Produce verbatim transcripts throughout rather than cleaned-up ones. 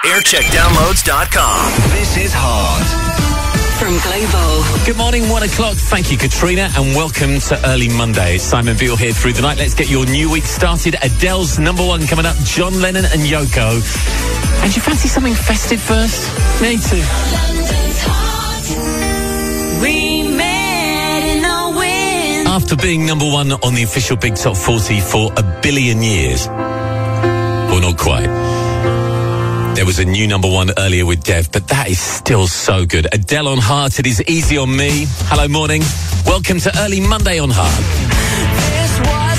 aircheck downloads dot com. This is Hard. From Global. Good morning, one o'clock. Thank you, Katrina, and welcome to Early Monday. Simon Beale here through the night. Let's get your new week started. Adele's number one coming up, John Lennon and Yoko. And do you fancy something festive first? Me too. We met in the wind. After being number one on the official Big Top forty for a billion years, well, not quite. There was a new number one earlier with Dev, but that is still so good. Adele on Heart, It Is Easy on Me. Hello, morning. Welcome to Early Monday on Heart. This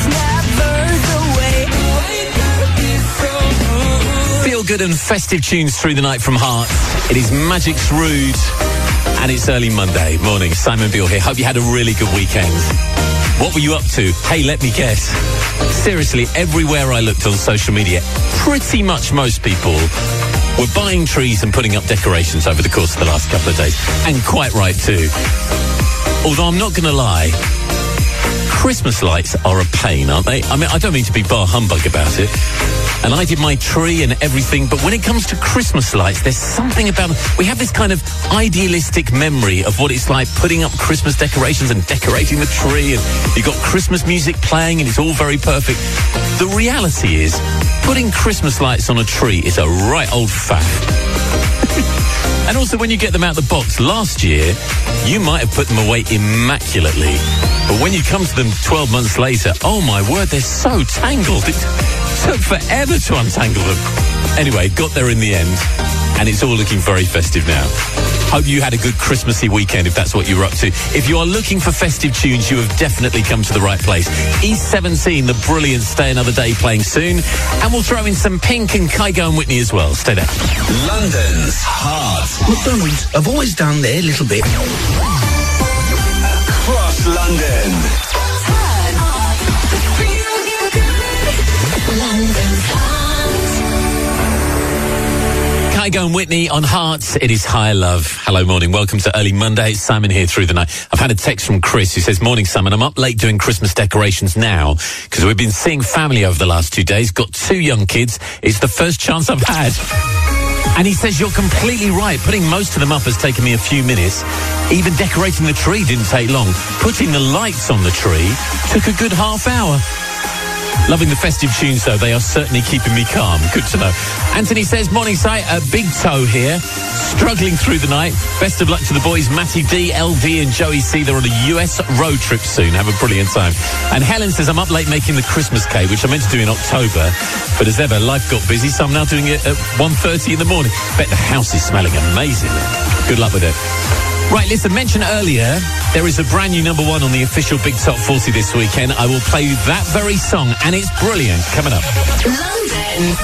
was never the way. Feel good and festive tunes through the night from Heart. It is Magic's Rude, and it's Early Monday. Morning, Simon Beale here. Hope you had a really good weekend. What were you up to? Hey, let me guess. Seriously, everywhere I looked on social media, pretty much most people were buying trees and putting up decorations over the course of the last couple of days. And quite right too. Although I'm not going to lie, Christmas lights are a pain, aren't they? I mean, I don't mean to be bar humbug about it. And I did my tree and everything, but when it comes to Christmas lights, there's something about them. We have this kind of idealistic memory of what it's like putting up Christmas decorations and decorating the tree, and you've got Christmas music playing and it's all very perfect. The reality is, putting Christmas lights on a tree is a right old faff. And also, when you get them out of the box, last year, you might have put them away immaculately. But when you come to them twelve months later, oh my word, they're so tangled. It took forever to untangle them. Anyway, got there in the end, and it's all looking very festive now. Hope you had a good Christmassy weekend, if that's what you were up to. If you are looking for festive tunes, you have definitely come to the right place. East seventeen, the brilliant Stay Another Day playing soon. And we'll throw in some Pink and Kygo and Whitney as well. Stay there. London's Hard. McDonald's have always done their little bit. Across London. Kygo and Whitney on Hearts. It is Higher Love. Hello, morning. Welcome to Early Monday. It's Simon here through the night. I've had a text from Chris who says, morning, Simon. I'm up late doing Christmas decorations now because we've been seeing family over the last two days. Got two young kids. It's the first chance I've had. And he says, you're completely right. Putting most of them up has taken me a few minutes. Even decorating the tree didn't take long. Putting the lights on the tree took a good half hour. Loving the festive tunes, though. They are certainly keeping me calm. Good to know. Anthony says, morning, Si. A big toe here. Struggling through the night. Best of luck to the boys, Matty D, L V and Joey C. They're on a U S road trip soon. Have a brilliant time. And Helen says, I'm up late making the Christmas cake, which I meant to do in October. But as ever, life got busy, so I'm now doing it at one thirty in the morning. Bet the house is smelling amazing. Good luck with it. Right, listen, mentioned earlier, there is a brand new number one on the official Big Top forty this weekend. I will play you that very song, and it's brilliant. Coming up. London.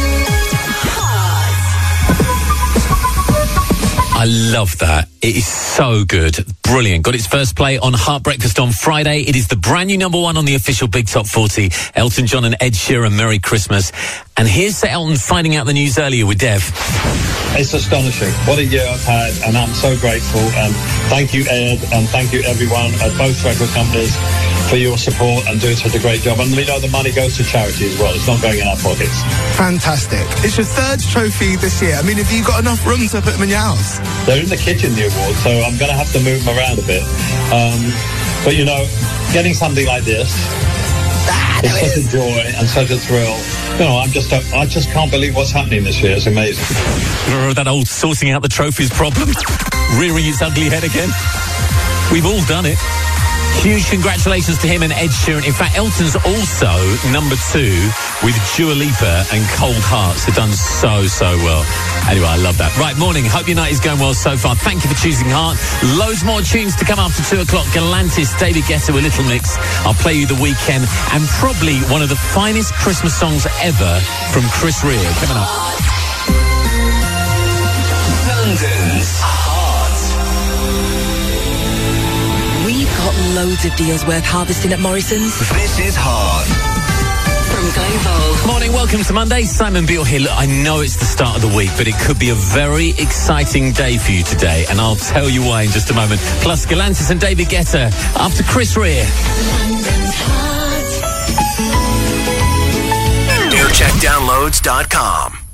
I love that. It is so good. Brilliant. Got its first play on Heart Breakfast on Friday. It is the brand new number one on the official Big Top forty. Elton John and Ed Sheeran, Merry Christmas. And here's Sir Elton finding out the news earlier with Dev. It's astonishing. What a year I've had, and I'm so grateful. And thank you, Ed, and thank you, everyone at both record companies for your support and doing such a great job. And we know the money goes to charity as well. It's not going in our pockets. Fantastic. It's your third trophy this year. I mean, have you got enough room to put them in your house? They're in the kitchen, the awards, so I'm going to have to move them around a bit. Um, but, you know, getting something like this, Ah, it's no, it such is. a joy and such a thrill. You know, I'm just, I just can't believe what's happening this year. It's amazing. Remember that old sorting out the trophies problem? Rearing its ugly head again? We've all done it. Huge congratulations to him and Ed Sheeran. In fact, Elton's also number two with Dua Lipa and Cold Hearts. They've done so, so well. Anyway, I love that. Right, morning. Hope your night is going well so far. Thank you for choosing Heart. Loads more tunes to come after two o'clock. Galantis, David Guetta, a little mix. I'll play you The Weekend. And probably one of the finest Christmas songs ever from Chris Rea. Coming up. London's Hard. We've got loads of deals worth harvesting at Morrison's. This is Hard. From Global. Morning, welcome to Monday. Simon Beale here. Look, I know it's the start of the week, but it could be a very exciting day for you today, and I'll tell you why in just a moment. Plus, Galantis and David Guetta after Chris Rea. aircheck downloads dot com.